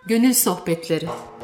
Gönül Sohbetleri.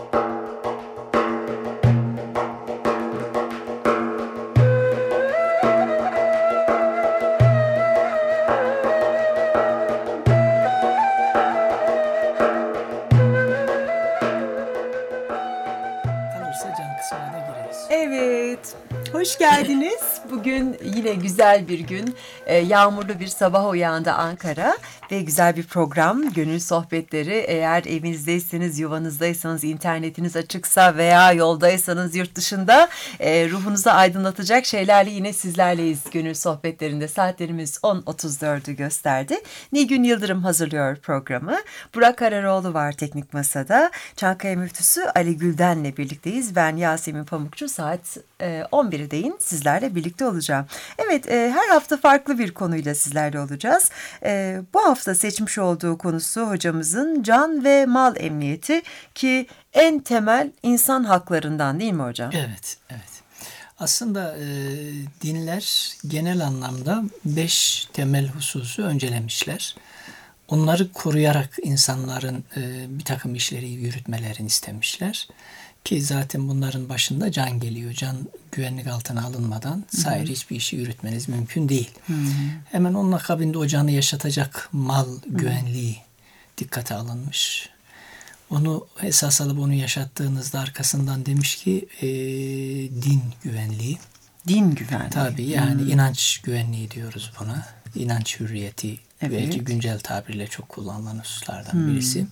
Evet, hoş geldiniz. Bugün yine güzel bir gün, yağmurlu bir sabah uyandı Ankara ve güzel bir program, Gönül Sohbetleri. Eğer evinizdeyseniz, yuvanızdaysanız, internetiniz açıksa veya yoldaysanız yurt dışında ruhunuzu aydınlatacak şeylerle yine sizlerleyiz Gönül Sohbetlerinde. Saatlerimiz 10.34'ü gösterdi. Nilgün Yıldırım hazırlıyor programı. Burak Araroğlu var teknik masada. Çankaya Müftüsü Ali Gülden'le birlikteyiz. Ben Yasemin Pamukçu. Saat 11'deyin sizlerle birlikte olacağım. Evet, her hafta farklı bir konuyla sizlerle olacağız. Bu hafta seçmiş olduğu konusu hocamızın can ve mal emniyeti, ki en temel insan haklarından, değil mi hocam? Evet. Aslında dinler genel anlamda 5 temel hususu öncelemişler. Onları koruyarak insanların bir takım işleri yürütmelerini istemişler. Ki zaten bunların başında can geliyor. Can güvenlik altına alınmadan sair hiçbir işi yürütmeniz mümkün değil. Hemen onun akabinde o canı yaşatacak mal güvenliği dikkate alınmış. Onu esas alıp onu yaşattığınızda arkasından demiş ki din güvenliği. Din güvenliği. Tabii, yani inanç güvenliği diyoruz buna. İnanç hürriyeti, evet. Belki güncel tabirle çok kullanılan hususlardan birisi.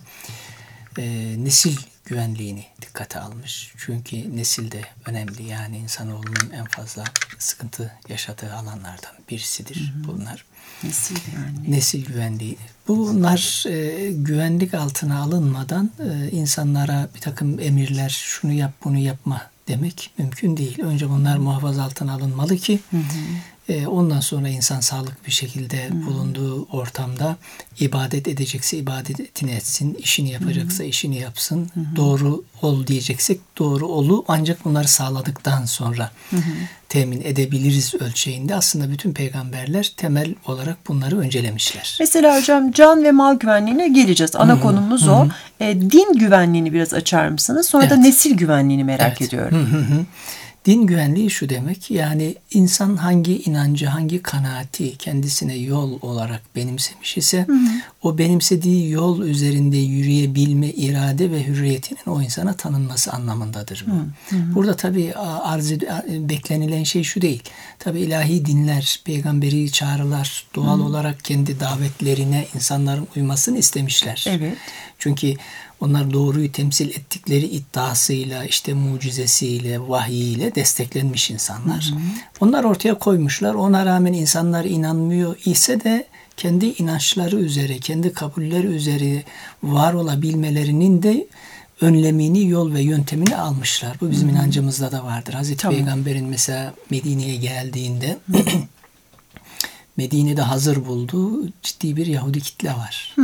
Nesil güvenliğini dikkate almış. Çünkü nesil de önemli. Yani insanoğlunun en fazla sıkıntı yaşadığı alanlardan birisidir bunlar. Nesil güvenliği. Nesil güvenliği. Bunlar güvenlik altına alınmadan insanlara bir takım emirler, şunu yap bunu yapma demek mümkün değil. Önce bunlar muhafaza altına alınmalı ki ondan sonra insan sağlıklı bir şekilde bulunduğu ortamda ibadet edecekse ibadetini etsin, işini yapacaksa işini yapsın, doğru ol diyeceksek doğru olu, ancak bunları sağladıktan sonra temin edebiliriz ölçeğinde. Aslında bütün peygamberler temel olarak bunları öncelemişler. Mesela hocam, can ve mal güvenliğine geleceğiz. Ana konumuz o. Din güvenliğini biraz açar mısınız? Sonra da nesil güvenliğini merak ediyorum. Din güvenliği şu demek, yani insan hangi inancı, hangi kanaati kendisine yol olarak benimsemiş ise o benimsediği yol üzerinde yürüyebilme irade ve hürriyetinin o insana tanınması anlamındadır bu. Burada tabii beklenilen şey şu değil. Tabii ilahi dinler, peygamberi çağrılar doğal olarak kendi davetlerine insanların uymasını istemişler. Evet. Çünkü onlar doğruyu temsil ettikleri iddiasıyla, işte mucizesiyle, vahiyiyle desteklenmiş insanlar. Onlar ortaya koymuşlar. Ona rağmen insanlar inanmıyor ise de kendi inançları üzere, kendi kabulleri üzere var olabilmelerinin de önlemini, yol ve yöntemini almışlar. Bu bizim inancımızda da vardır. Hazreti Peygamber'in mesela Medine'ye geldiğinde Medine'de hazır bulduğu ciddi bir Yahudi kitle var.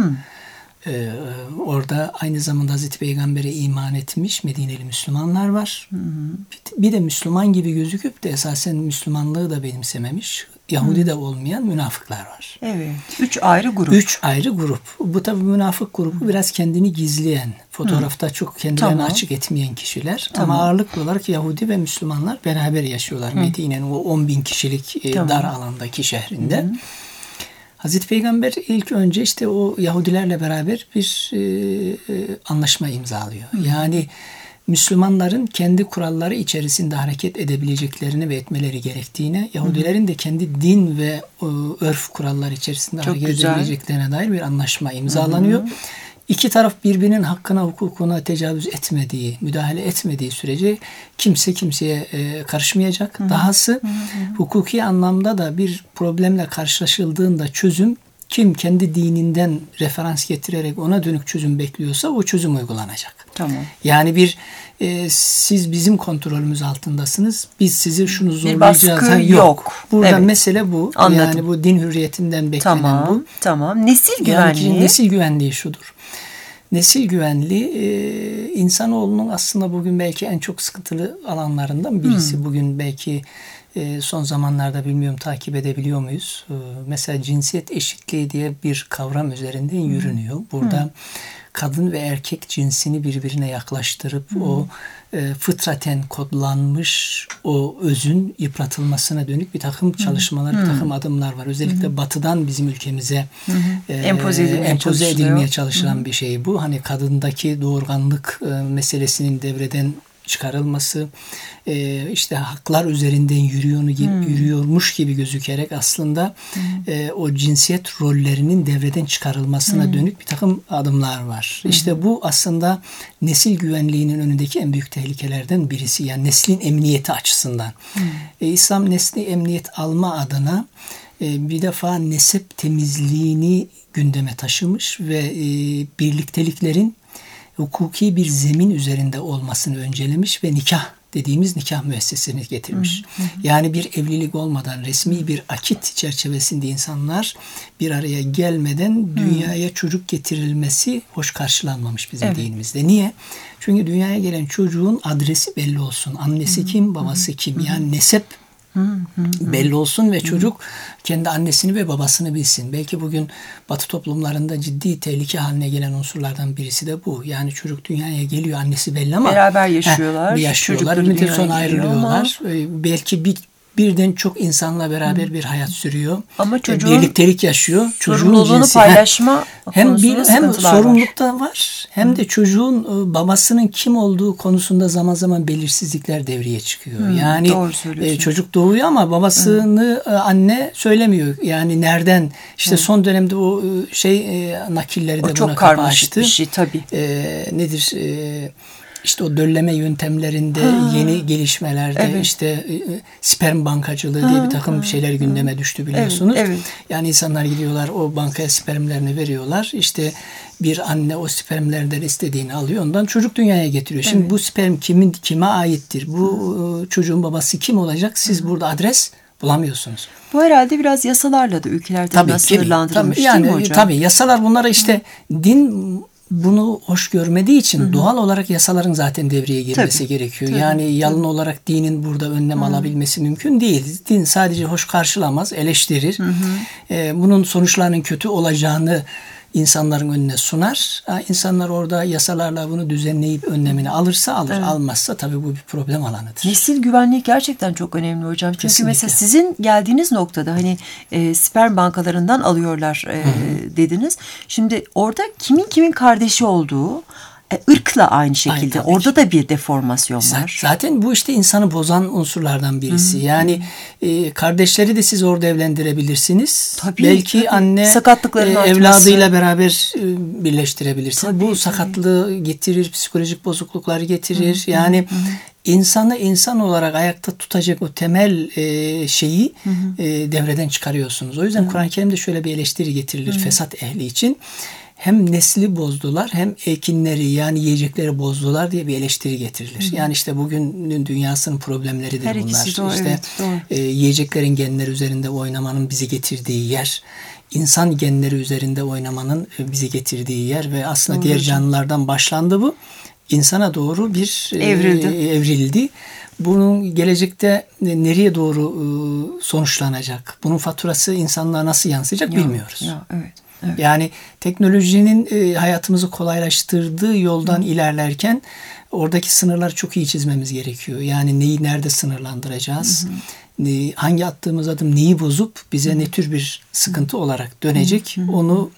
Orada aynı zamanda Hazreti Peygamber'e iman etmiş Medineli Müslümanlar var. Bir de Müslüman gibi gözüküp de esasen Müslümanlığı da benimsememiş, Yahudi de olmayan münafıklar var. Evet. 3 ayrı grup. 3 ayrı grup. Bu tabii münafık grubu biraz kendini gizleyen, fotoğrafta çok kendilerini açık etmeyen kişiler. Ama ağırlıklı olarak Yahudi ve Müslümanlar beraber yaşıyorlar Medine'nin o 10.000 kişilik dar alandaki şehrinde. Hazreti Peygamber ilk önce işte o Yahudilerle beraber bir anlaşma imzalıyor. Yani Müslümanların kendi kuralları içerisinde hareket edebileceklerini ve etmeleri gerektiğine, Yahudilerin de kendi din ve örf kuralları içerisinde hareket edebileceklerine dair bir anlaşma imzalanıyor. İki taraf birbirinin hakkına, hukukuna tecavüz etmediği, müdahale etmediği sürece kimse kimseye karışmayacak. Dahası hukuki anlamda da bir problemle karşılaşıldığında çözüm, kim kendi dininden referans getirerek ona dönük çözüm bekliyorsa o çözüm uygulanacak. Tamam. Yani siz bizim kontrolümüz altındasınız, biz sizi şunu zorlayacağız. Bir baskı yok. Burada mesele bu. Anladım. Yani bu din hürriyetinden beklenen bu. Tamam. Nesil güvenliği. Yani nesil güvenliği şudur. Nesil güvenliği insanoğlunun aslında bugün belki en çok sıkıntılı alanlarından birisi. Bugün belki Son zamanlarda bilmiyorum takip edebiliyor muyuz? Mesela cinsiyet eşitliği diye bir kavram üzerinden yürünüyor. Burada kadın ve erkek cinsini birbirine yaklaştırıp o fıtraten kodlanmış o özün yıpratılmasına dönük bir takım çalışmalar, bir takım adımlar var. Özellikle Batı'dan bizim ülkemize empoze edilmeye çalışılan bir şey bu. Hani kadındaki doğurganlık meselesinin devreden çıkarılması, işte haklar üzerinden yürüyormuş gibi gözükerek aslında o cinsiyet rollerinin devreden çıkarılmasına dönük bir takım adımlar var. İşte bu aslında nesil güvenliğinin önündeki en büyük tehlikelerden birisi. Yani neslin emniyeti açısından. İslam nesli emniyet alma adına bir defa nesep temizliğini gündeme taşımış ve birlikteliklerin hukuki bir zemin üzerinde olmasını öncelemiş ve nikah dediğimiz nikah müessesesini getirmiş. Yani bir evlilik olmadan resmi bir akit çerçevesinde insanlar bir araya gelmeden dünyaya çocuk getirilmesi hoş karşılanmamış bizim dinimizde. Niye? Çünkü dünyaya gelen çocuğun adresi belli olsun. Annesi kim, babası kim? Yani nesep belli olsun ve çocuk kendi annesini ve babasını bilsin. Belki bugün Batı toplumlarında ciddi tehlike haline gelen unsurlardan birisi de bu. Yani çocuk dünyaya geliyor, annesi belli ama beraber yaşıyorlar. Bir müddet sonra ayrılıyorlar. Belki birden çok insanla beraber bir hayat sürüyor. Ama çocuğun birliktelik yaşıyor. Sorumluluğunu paylaşma hem sorumlulukta var hem de çocuğun babasının kim olduğu konusunda zaman zaman belirsizlikler devreye çıkıyor. Yani çocuk doğuyor ama babasını anne söylemiyor. Yani nereden? İşte son dönemde o nakilleri de buna kapı açtı. Bir şey tabii. Nedir? İşte o dölleme yöntemlerinde yeni gelişmelerde işte sperm bankacılığı diye bir takım şeyler gündeme düştü biliyorsunuz. Yani insanlar gidiyorlar o bankaya spermlerini veriyorlar. İşte bir anne o spermlerden istediğini alıyor. Ondan çocuk dünyaya getiriyor. Şimdi bu sperm kime aittir? Bu çocuğun babası kim olacak? Siz burada adres bulamıyorsunuz. Bu herhalde biraz yasalarla da ülkelerde sınırlandırılmış değil mi hocam? Tabii yasalar bunlara işte din bunu hoş görmediği için doğal olarak yasaların zaten devreye girmesi gerekiyor. Yani yalın olarak dinin burada önlem alabilmesi mümkün değil. Din sadece hoş karşılamaz, eleştirir. Bunun sonuçlarının kötü olacağını insanların önüne sunar. İnsanlar orada yasalarla bunu düzenleyip önlemini alırsa alır. Almazsa tabii bu bir problem alanıdır. Nesil güvenliği gerçekten çok önemli hocam. Çünkü Kesinlikle. mesela sizin geldiğiniz noktada hani sperm bankalarından alıyorlar dediniz. Şimdi orada kimin kardeşi olduğu ırkla aynı şekilde. Orada da bir deformasyon var. Zaten bu işte insanı bozan unsurlardan birisi. Yani kardeşleri de siz orada evlendirebilirsiniz. Belki anne evladıyla beraber birleştirebilirsiniz. Bu sakatlığı getirir, psikolojik bozuklukları getirir. Yani insanı insan olarak ayakta tutacak o temel şeyi devreden çıkarıyorsunuz. O yüzden Kur'an-ı Kerim'de şöyle bir eleştiri getirilir fesat ehli için. Hem nesli bozdular hem ekinleri yani yiyecekleri bozdular diye bir eleştiri getirilir. Yani işte bugünün dünyasının problemleridir bunlar. Doğru, işte yiyeceklerin genleri üzerinde oynamanın bizi getirdiği yer, insan genleri üzerinde oynamanın bizi getirdiği yer ve aslında diğer canlılardan başlandı bu. İnsana doğru bir evrildi. Bunun gelecekte nereye doğru sonuçlanacak? Bunun faturası insanlığa nasıl yansıyacak bilmiyoruz. Evet. Yani teknolojinin hayatımızı kolaylaştırdığı yoldan ilerlerken oradaki sınırları çok iyi çizmemiz gerekiyor. Yani neyi nerede sınırlandıracağız? Hangi attığımız adım neyi bozup bize ne tür bir sıkıntı olarak dönecek? Onu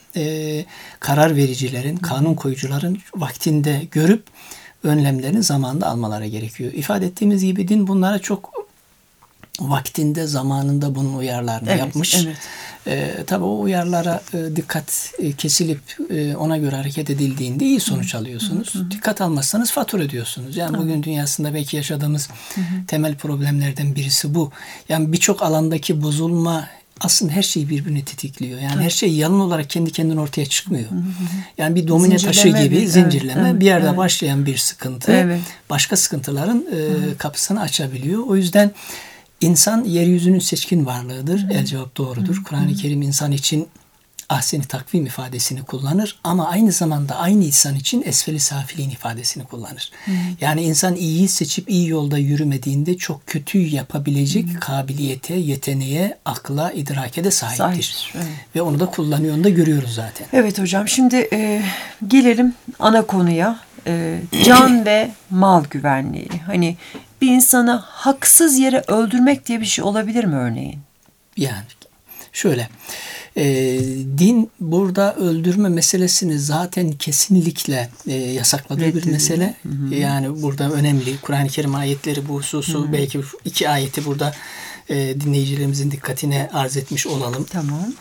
karar vericilerin, kanun koyucuların vaktinde görüp önlemlerini zamanında almaları gerekiyor. İfade ettiğimiz gibi din bunlara çok vaktinde, zamanında bunun uyarılarını yapmış. Tabii o uyarılara dikkat kesilip ona göre hareket edildiğinde iyi sonuç alıyorsunuz. Dikkat almazsanız fatura ödüyorsunuz. Yani bugün dünyasında belki yaşadığımız temel problemlerden birisi bu. Yani birçok alandaki bozulma aslında her şeyi birbirini tetikliyor. Yani her şey yalın olarak kendi kendine ortaya çıkmıyor. Yani bir domine taşı gibi zincirleme bir yerde başlayan bir sıkıntı başka sıkıntıların kapısını açabiliyor. O yüzden İnsan yeryüzünün seçkin varlığıdır. El cevap doğrudur. Kur'an-ı Kerim insan için ahseni takvim ifadesini kullanır ama aynı zamanda aynı insan için esfeli safiliğin ifadesini kullanır. Yani insan iyiyi seçip iyi yolda yürümediğinde çok kötüyü yapabilecek kabiliyete, yeteneğe, akla, idrake de sahiptir. Evet. Ve onu da kullanıyor, onu da görüyoruz zaten. Evet hocam, şimdi gelelim ana konuya. Can ve mal güvenliği. Hani bir insanı haksız yere öldürmek diye bir şey olabilir mi örneğin? Yani şöyle, din burada öldürme meselesini zaten kesinlikle yasakladığı bir mesele. Yani burada önemli. Kur'an-ı Kerim ayetleri bu hususu, belki 2 ayeti burada dinleyicilerimizin dikkatine arz etmiş olalım. Tamam.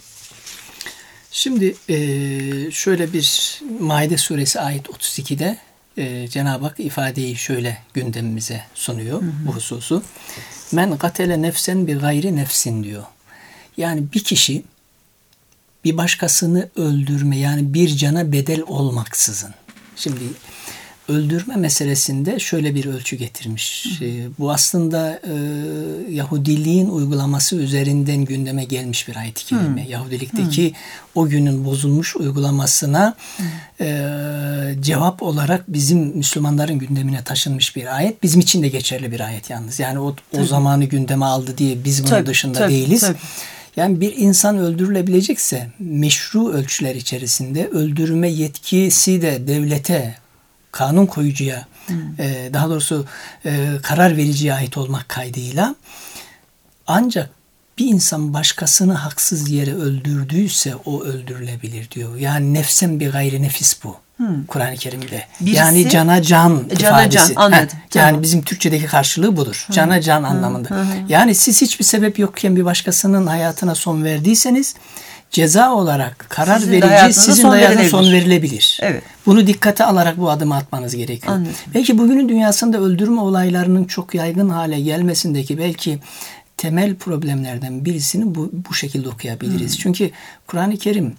Şimdi şöyle bir Maide suresi ayet 32'de Cenab-ı Hak ifadeyi şöyle gündemimize sunuyor bu hususu. Men gatele nefsen bi gayri nefsin diyor. Yani bir kişi bir başkasını öldürme, yani bir cana bedel olmaksızın. Şimdi öldürme meselesinde şöyle bir ölçü getirmiş. Bu aslında Yahudiliğin uygulaması üzerinden gündeme gelmiş bir ayet-i kerime. Yahudilikteki o günün bozulmuş uygulamasına cevap olarak bizim Müslümanların gündemine taşınmış bir ayet. Bizim için de geçerli bir ayet yalnız. Yani o zamanı gündeme aldı diye biz bunun dışında değiliz. Tabii. Yani bir insan öldürülebilecekse meşru ölçüler içerisinde öldürme yetkisi de devlete, kanun koyucuya, daha doğrusu karar vericiye ait olmak kaydıyla, ancak bir insan başkasını haksız yere öldürdüyse o öldürülebilir diyor. Yani nefsen bir gayri nefis bu. Kur'an-ı Kerim'de. Birisi, yani cana can ifadesi. Anladım. Yani bizim Türkçedeki karşılığı budur. Cana can anlamında. Yani siz hiçbir sebep yokken bir başkasının hayatına son verdiyseniz ceza olarak karar verici sizin hayatına son verilebilir. Evet. Bunu dikkate alarak bu adımı atmanız gerekiyor. Anladım. Belki bugünün dünyasında öldürme olaylarının çok yaygın hale gelmesindeki belki temel problemlerden birisini bu şekilde okuyabiliriz. Çünkü Kur'an-ı Kerim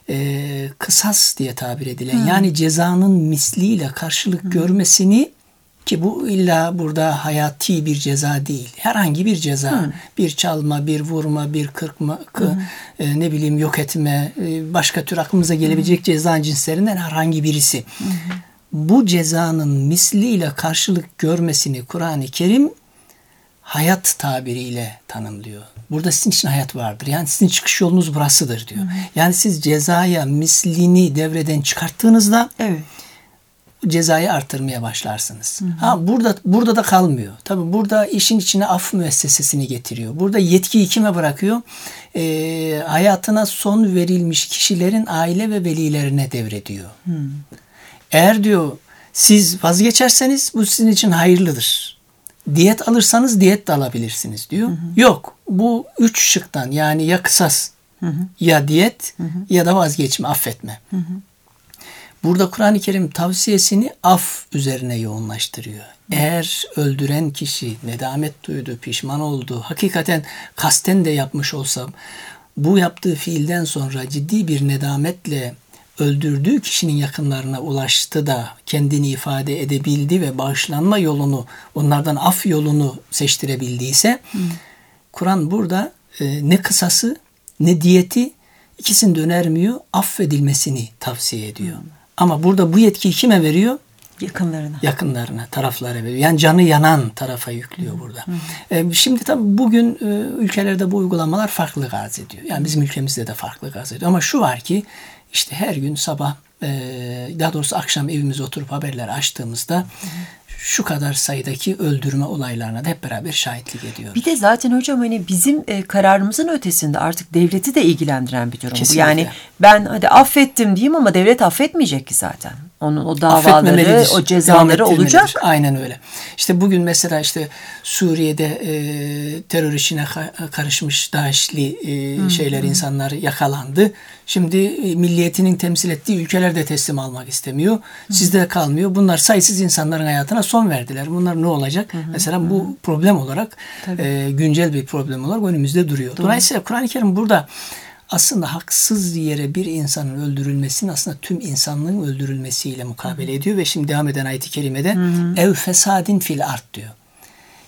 kısas diye tabir edilen yani cezanın misliyle karşılık görmesini, ki bu illa burada hayati bir ceza değil. Herhangi bir ceza. Bir çalma, bir vurma, bir kırpma, yok etme, başka tür aklımıza gelebilecek ceza cinslerinden herhangi birisi. Bu cezanın misliyle karşılık görmesini Kur'an-ı Kerim hayat tabiriyle tanımlıyor. Burada sizin için hayat vardır. Yani sizin çıkış yolunuz burasıdır diyor. Yani siz cezaya mislini devreden çıkarttığınızda cezayı artırmaya başlarsınız. Burada da kalmıyor. Tabii burada işin içine af müessesesini getiriyor. Burada yetkiyi kime bırakıyor? Hayatına son verilmiş kişilerin aile ve velilerine devrediyor. Eğer diyor siz vazgeçerseniz bu sizin için hayırlıdır. Diyet alırsanız diyet de alabilirsiniz diyor. Yok. Bu 3 şıktan, yani ya kısas, ya diyet, ya da vazgeçme, affetme. Burada Kur'an-ı Kerim tavsiyesini af üzerine yoğunlaştırıyor. Eğer öldüren kişi nedamet duydu, pişman oldu, hakikaten kasten de yapmış olsa, bu yaptığı fiilden sonra ciddi bir nedametle öldürdüğü kişinin yakınlarına ulaştı da kendini ifade edebildi ve bağışlanma yolunu, onlardan af yolunu seçtirebildiyse, Kur'an burada ne kısası ne diyeti, ikisini de önermiyor, affedilmesini tavsiye ediyor. Ama burada bu yetkiyi kime veriyor? Yakınlarına, taraflara veriyor. Yani canı yanan tarafa yüklüyor burada. Şimdi tabii bugün ülkelerde bu uygulamalar farklı arz ediyor. Yani bizim ülkemizde de farklı arz ediyor. Ama şu var ki işte her gün sabah, daha doğrusu akşam evimize oturup haberleri açtığımızda şu kadar sayıdaki öldürme olaylarına da hep beraber şahitlik ediyoruz. Bir de zaten hocam hani bizim kararımızın ötesinde artık devleti de ilgilendiren bir durum bu. Yani ben hadi affettim diyeyim ama devlet affetmeyecek ki zaten. Onun o davaları, o cezaları olacak. Aynen öyle. İşte bugün mesela işte Suriye'de terör işine karışmış DAEŞ'li insanlar yakalandı. Şimdi milliyetinin temsil ettiği ülkeler de teslim almak istemiyor. Sizde kalmıyor. Bunlar sayısız insanların hayatına son verdiler. Bunlar ne olacak? Mesela bu problem olarak güncel bir problem olarak önümüzde duruyor. Dolayısıyla Kur'an-ı Kerim burada aslında haksız yere bir insanın öldürülmesini aslında tüm insanlığın öldürülmesiyle mukabele ediyor ve şimdi devam eden ayet-i kerimede ev fesadin fil art diyor.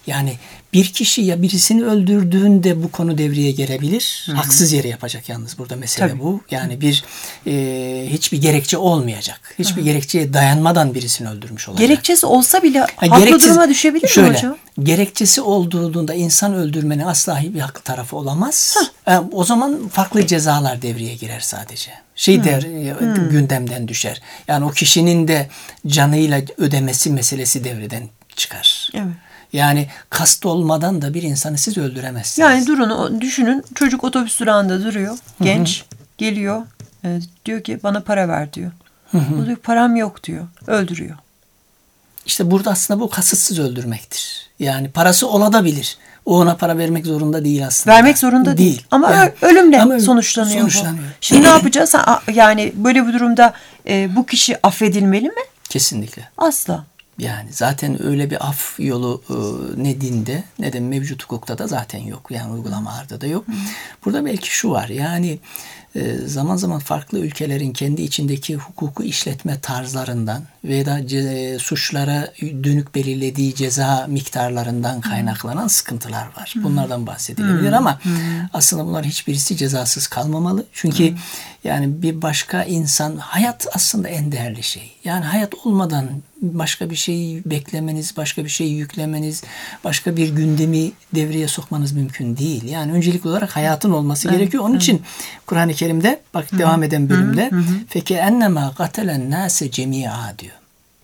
Yani bir kişi ya birisini öldürdüğünde bu konu devreye girebilir. Haksız yere yapacak yalnız burada mesele Tabii. bu. Yani hiçbir gerekçe olmayacak. Hiçbir gerekçeye dayanmadan birisini öldürmüş olacak. Gerekçesi olsa bile haklı duruma düşebilir mi hocam? Gerekçesi olduğunda insan öldürmenin asla bir haklı tarafı olamaz. O zaman farklı cezalar devreye girer sadece. Gündemden düşer. Yani o kişinin de canıyla ödemesi meselesi devreden çıkar. Evet. Yani kast olmadan da bir insanı siz öldüremezsiniz. Yani düşünün, çocuk otobüs durağında duruyor. Genç geliyor. Diyor ki bana para ver diyor. O diyor param yok diyor. Öldürüyor. İşte burada aslında bu kasıtsız öldürmektir. Yani parası olabilir. O ona para vermek zorunda değil aslında. Vermek zorunda değil. Ama yani, ölümle sonuçlanıyor bu. Şimdi ne yapacağız? Yani böyle bir durumda bu kişi affedilmeli mi? Kesinlikle. Asla. Yani zaten öyle bir af yolu ne dinde ne de mevcut hukukta da zaten yok. Yani uygulamalarda da yok. Burada belki şu var. Yani zaman zaman farklı ülkelerin kendi içindeki hukuku işletme tarzlarından veya da suçlara dönük belirlediği ceza miktarlarından kaynaklanan sıkıntılar var. Bunlardan bahsedilebilir ama aslında bunlar hiçbirisi cezasız kalmamalı. Çünkü yani bir başka insan, hayat aslında en değerli şey. Yani hayat olmadan başka bir şey beklemeniz, başka bir şey yüklemeniz, başka bir gündemi devreye sokmanız mümkün değil. Yani öncelikli olarak hayatın olması gerekiyor. Onun için Kur'an-ı Kerim'de bak devam eden bölümde feke ennema qatelen nase cemia diyor.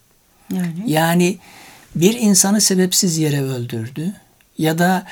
Yani bir insanı sebepsiz yere öldürdü ya da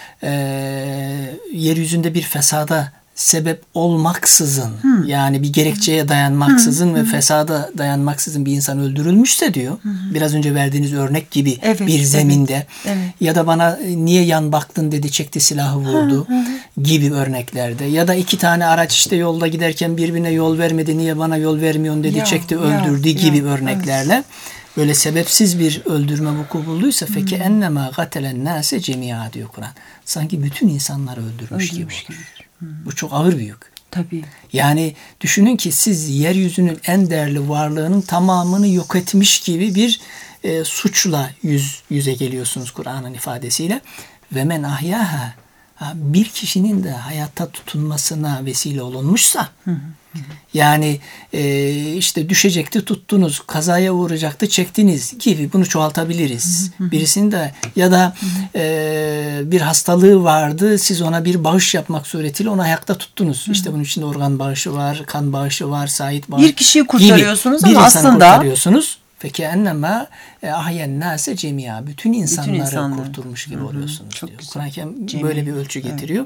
yeryüzünde bir fesada sebep olmaksızın yani bir gerekçeye dayanmaksızın ve fesada dayanmaksızın bir insan öldürülmüşse diyor. Biraz önce verdiğiniz örnek gibi bir zeminde ya da bana niye yan baktın dedi, çekti silahı vurdu gibi örneklerde ya da iki tane araç işte yolda giderken birbirine yol vermedi, niye bana yol vermiyorsun dedi, çekti öldürdü gibi örneklerle böyle sebepsiz bir öldürme vuku bulduysa feke ennema qatelen nase cemia diyor Kur'an. Sanki bütün insanları öldürmüş gibi olur. Bu çok ağır bir yük. Tabii. Yani düşünün ki siz yeryüzünün en değerli varlığının tamamını yok etmiş gibi bir suçla yüze geliyorsunuz Kur'an'ın ifadesiyle. Ve men ahyaha, bir kişinin de hayatta tutunmasına vesile olunmuşsa yani işte düşecekti tuttunuz, kazaya uğrayacaktı çektiniz gibi bunu çoğaltabiliriz. Birisinin de ya da bir hastalığı vardı, siz ona bir bağış yapmak suretiyle onu ayakta tuttunuz. İşte bunun içinde organ bağışı var, kan bağışı var, sait bağışı. Bir kişiyi kurtarıyorsunuz gibi. Ama aslında kurtarıyorsunuz. Peki ennema ahyen nase cemia, bütün insanları kurtulmuş gibi oluyorsunuz diyor. Kur'an-ı Kerim böyle bir ölçü getiriyor.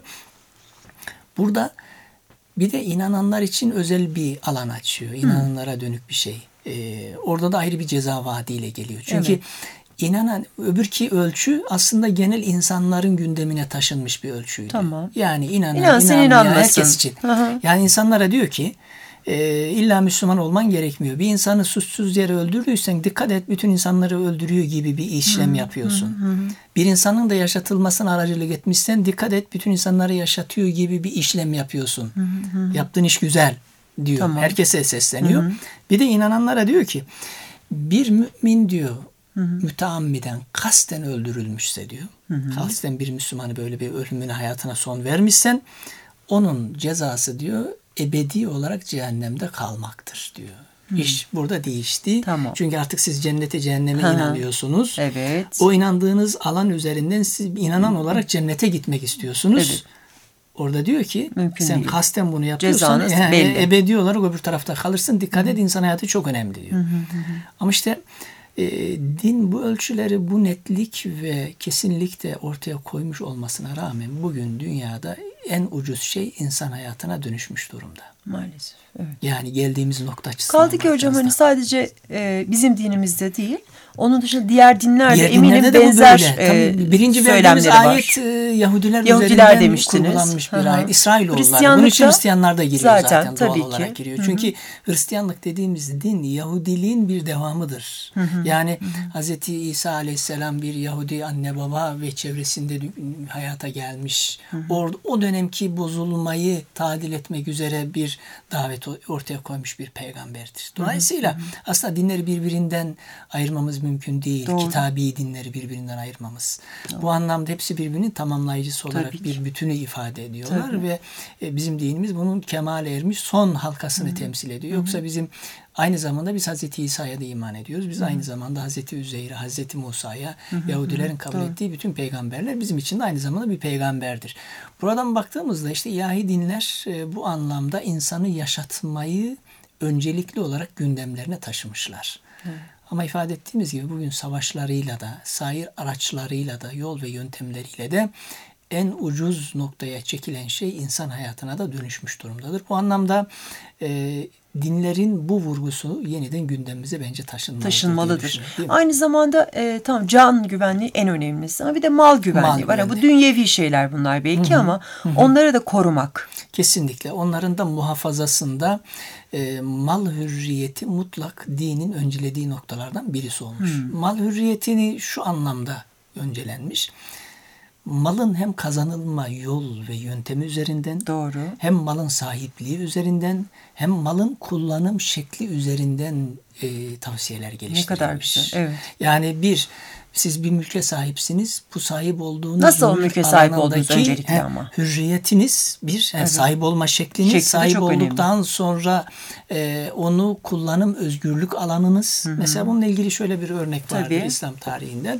Burada bir de inananlar için özel bir alan açıyor. İnananlara dönük bir şey. Orada da ayrı bir ceza vaadiyle geliyor. Çünkü inanan öbürki ölçü aslında genel insanların gündemine taşınmış bir ölçüydü. Tamam. Yani inanmayan herkes için. Yani insanlara diyor ki illa Müslüman olman gerekmiyor. Bir insanı suçsuz yere öldürdüysen dikkat et, bütün insanları öldürüyor gibi bir işlem yapıyorsun. Bir insanın da yaşatılmasına aracılık etmişsen dikkat et, bütün insanları yaşatıyor gibi bir işlem yapıyorsun. Yaptığın iş güzel diyor. Tamam. Herkese sesleniyor. Bir de inananlara diyor ki bir mümin diyor müteammiden kasten öldürülmüşse diyor. Kasten bir Müslümanı böyle bir ölümüne, hayatına son vermişsen onun cezası diyor ebedi olarak cehennemde kalmaktır diyor. İş burada değişti. Tamam. Çünkü artık siz cennete, cehenneme inanıyorsunuz. Evet. O inandığınız alan üzerinden siz inanan olarak cennete gitmek istiyorsunuz. Evet. Orada diyor ki mümkün sen değil. Kasten bunu yapıyorsan ebedi olarak öbür tarafta kalırsın. Dikkat et, insan hayatı çok önemli diyor. Ama işte din bu ölçüleri, bu netlik ve kesinlikle ortaya koymuş olmasına rağmen bugün dünyada en ucuz şey insan hayatına dönüşmüş durumda. Maalesef. Evet. Yani geldiğimiz nokta açısından. Kaldı ki hocam hani sadece bizim dinimizde değil, onun dışında diğer dinlerde eminim benzer birinci verdiğimiz ayet Yahudiler üzerinden kurgulanmış bir ayet. İsrailoğulları. Bunun için Hristiyanlar da giriyor zaten doğal olarak giriyor. Çünkü Hristiyanlık dediğimiz din Yahudiliğin bir devamıdır. Yani Hz. İsa Aleyhisselam bir Yahudi anne baba ve çevresinde hayata gelmiş. O dönemki bozulmayı tadil etmek üzere bir bir davet ortaya koymuş bir peygamberdir. Dolayısıyla aslında dinleri birbirinden ayırmamız mümkün değil. Doğru. Kitabi dinleri birbirinden ayırmamız. Doğru. Bu anlamda hepsi birbirinin tamamlayıcısı olarak bir bütünü ifade ediyorlar. Tabii. Ve bizim dinimiz bunun kemale ermiş son halkasını temsil ediyor. Yoksa bizim aynı zamanda biz Hazreti İsa'ya da iman ediyoruz. Biz aynı zamanda Hazreti Üzeyr'e, Hazreti Musa'ya, Yahudilerin kabul ettiği bütün peygamberler bizim için de aynı zamanda bir peygamberdir. Buradan baktığımızda işte ilahi dinler bu anlamda insanı yaşatmayı öncelikli olarak gündemlerine taşımışlar. Ama ifade ettiğimiz gibi bugün savaşlarıyla da, sair araçlarıyla da, yol ve yöntemleriyle de en ucuz noktaya çekilen şey insan hayatına da dönüşmüş durumdadır. Bu anlamda dinlerin bu vurgusu yeniden gündemimize bence taşınmalıdır. Aynı zamanda tamam, can güvenliği en önemlisi ama bir de mal güvenliği var. Bu dünyevi şeyler bunlar belki ama onları da korumak. Kesinlikle. Onların da muhafazasında mal hürriyeti mutlak dinin öncelediği noktalardan birisi olmuş. Mal hürriyetini şu anlamda öncelenmiş. Malın hem kazanılma yol ve yöntemi üzerinden, doğru, hem malın sahipliği üzerinden, hem malın kullanım şekli üzerinden tavsiyeler geliştirilmiş. Ne kadar güzel. Evet. Yani siz bir mülke sahipsiniz. Bu sahip olduğunuz nasıl o mülke sahip olduğunuz öncelikli ama. Hürriyetiniz evet. Sahip olma şekliniz, sahip olduktan önemli. Sonra onu kullanım özgürlük alanınız. Mesela bununla ilgili şöyle bir örnek vardır İslam tarihinden.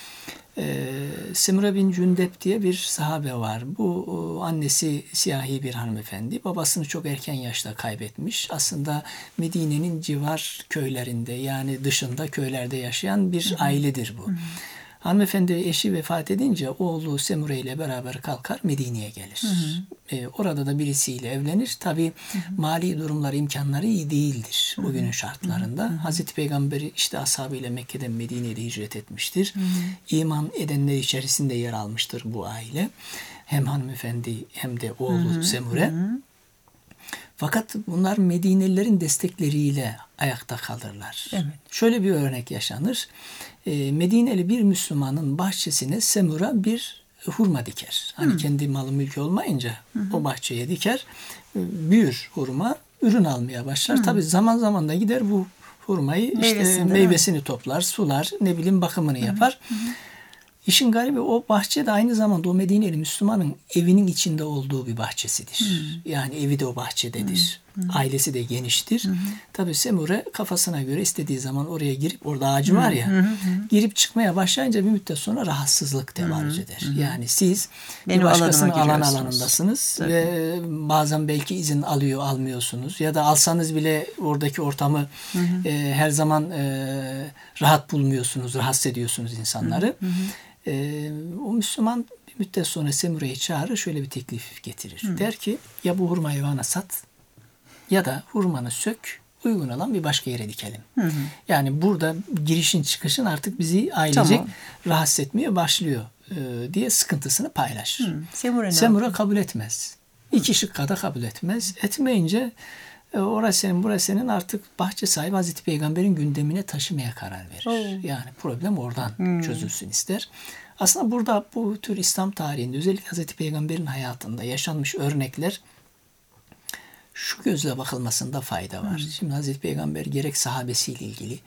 Semura bin Cündep diye bir sahabe var. Bu annesi siyahi bir hanımefendi. Babasını çok erken yaşta kaybetmiş. Aslında Medine'nin civar köylerinde, yani dışında köylerde yaşayan bir ailedir bu. Hanımefendi eşi vefat edince oğlu Semura ile beraber kalkar Medine'ye gelir. Orada da birisiyle evlenir. Tabii mali durumları, imkanları iyi değildir bugünün şartlarında. Hazreti Peygamber işte ashabıyla Mekke'den Medine'ye hicret etmiştir. İman edenler içerisinde yer almıştır bu aile. Hem hanımefendi hem de oğlu Semure. Fakat bunlar Medinelilerin destekleriyle ayakta kalırlar. Evet. Şöyle bir örnek yaşanır. Medineli bir Müslümanın bahçesine Semura bir hurma diker. Hani kendi malı mülkü olmayınca o bahçeye diker. Büyür hurma, ürün almaya başlar. Tabii zaman zaman da gider bu hurmayı meyvesini toplar, sular, bakımını yapar. İşin garibi o bahçe de aynı zamanda o Medineli Müslümanın evinin içinde olduğu bir bahçesidir. Yani evi de o bahçededir. Ailesi de geniştir. Tabii Semure kafasına göre istediği zaman oraya girip, orada ağacı var ya, girip çıkmaya başlayınca bir müddet sonra rahatsızlık tevarüz eder. Yani siz bir başkasının alanındasınız ve bazen belki izin almıyorsunuz ya da alsanız bile oradaki ortamı her zaman rahat bulmuyorsunuz, rahatsız ediyorsunuz insanları. O Müslüman bir müddet sonra Semure'yi çağırır, şöyle bir teklif getirir. Der ki ya bu hurmayı bana sat ya da hurmanı sök, uygun olan bir başka yere dikelim. Yani burada girişin çıkışın artık bizi ailecek rahatsız etmeye başlıyor diye sıkıntısını paylaşır. Semure kabul etmez. İki şıkkada kabul etmez. Etmeyince orası senin, burası senin, artık bahçe sahibi Hazreti Peygamber'in gündemine taşımaya karar verir. Yani problem oradan çözülsün ister. Aslında burada bu tür İslam tarihinde özellikle Hazreti Peygamber'in hayatında yaşanmış örnekler şu gözle bakılmasında fayda var. Şimdi Hazreti Peygamber gerek sahabesiyle ilgili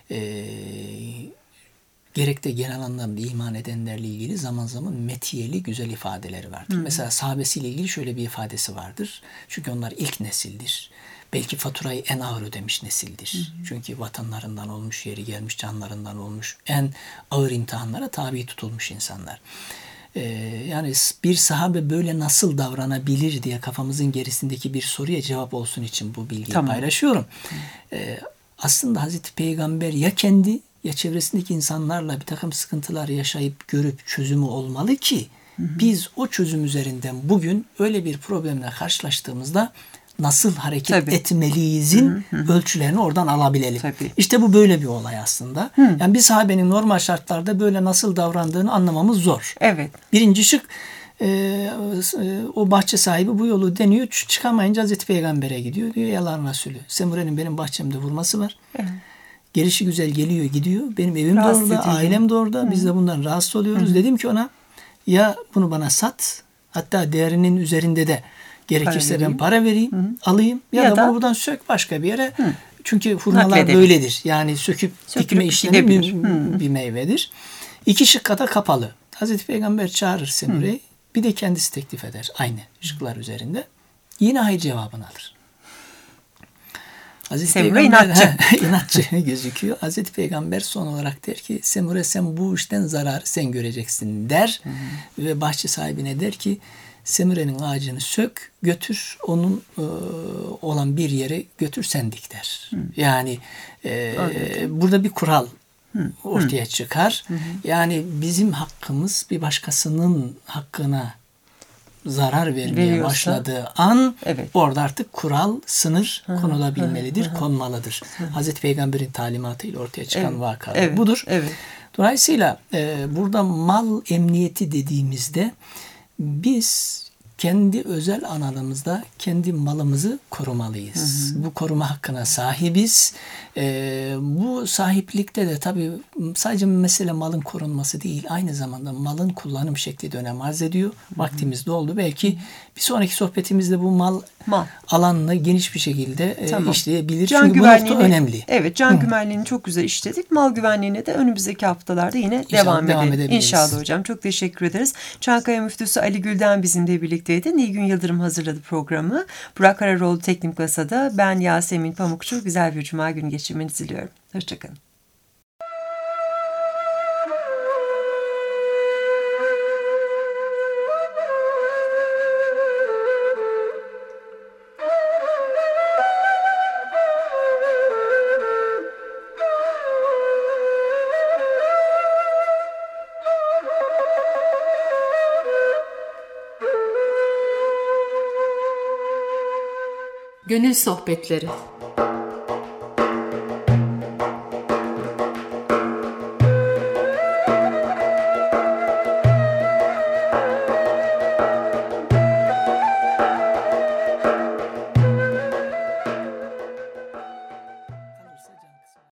gerek de genel anlamda iman edenlerle ilgili zaman zaman metiyeli güzel ifadeleri vardır. Mesela sahabesiyle ilgili şöyle bir ifadesi vardır. Çünkü onlar ilk nesildir. Belki faturayı en ağır ödemiş nesildir. Çünkü vatanlarından olmuş, yeri gelmiş, canlarından olmuş, en ağır imtihanlara tabi tutulmuş insanlar. Yani bir sahabe böyle nasıl davranabilir diye kafamızın gerisindeki bir soruya cevap olsun için bu bilgiyi paylaşıyorum. Aslında Hazreti Peygamber ya kendi ya çevresindeki insanlarla bir takım sıkıntılar yaşayıp görüp çözümü olmalı ki biz o çözüm üzerinden bugün öyle bir problemle karşılaştığımızda nasıl hareket etmeliyizin ölçülerini oradan alabilelim. İşte bu böyle bir olay aslında. Yani bir sahabenin normal şartlarda böyle nasıl davrandığını anlamamız zor. Birinci şık o bahçe sahibi bu yolu deniyor. Çıkamayınca Hazreti Peygamber'e gidiyor. Diyor yalan Resulü. Semure'nin benim bahçemde hurması var. Gelişi güzel geliyor gidiyor. Benim evim de orada, ailem de orada. Biz de bundan rahatsız oluyoruz. Dedim ki ona ya bunu bana sat. Hatta değerinin üzerinde de Gerekirse ben para vereyim, alayım ya da bunu buradan sök başka bir yere. Çünkü hurmalar Nakledelim. böyledir. Yani söküp dikme işlemi bir meyvedir. 2 şıkka da kapalı. Hazreti Peygamber çağırır Semüre'yi. Bir de kendisi teklif eder aynı şıklar üzerinde. Yine hayır cevabını alır. Hazreti Semure inatçı. İnatçı gözüküyor. Hazreti Peygamber son olarak der ki Semure sen bu işten zararı sen göreceksin der. Ve bahçe sahibine der ki Semure'nin ağacını sök, götür, onun olan bir yere götür sen dik der. Yani burada bir kural ortaya çıkar. Yani bizim hakkımız bir başkasının hakkına zarar vermeye başladığı an orada artık kural, sınır konulabilmelidir, konmalıdır. Hazreti Peygamber'in talimatıyla ortaya çıkan vaka budur. Dolayısıyla burada mal emniyeti dediğimizde biz kendi özel alanımızda kendi malımızı korumalıyız. Bu koruma hakkına sahibiz. Bu sahiplikte de tabii sadece mesele malın korunması değil, aynı zamanda malın kullanım şekli de önem arz ediyor. Vaktimiz doldu. Belki bir sonraki sohbetimizde bu mal alanını geniş bir şekilde işleyebiliriz. Çünkü bu nokta önemli. Evet, can güvenliğini çok güzel işledik. Mal güvenliğine de önümüzdeki haftalarda yine devam edelim. İnşallah hocam. Çok teşekkür ederiz. Çankaya Müftüsü Ali Gül'den bizimle birlikteydi. Nilgün Yıldırım hazırladı programı. Burak Araroğlu Teknik Masa'da. Ben Yasemin Pamukçu. Güzel bir cuma günü geçirmenizi diliyorum. Hoşçakalın. Gönül Sohbetleri.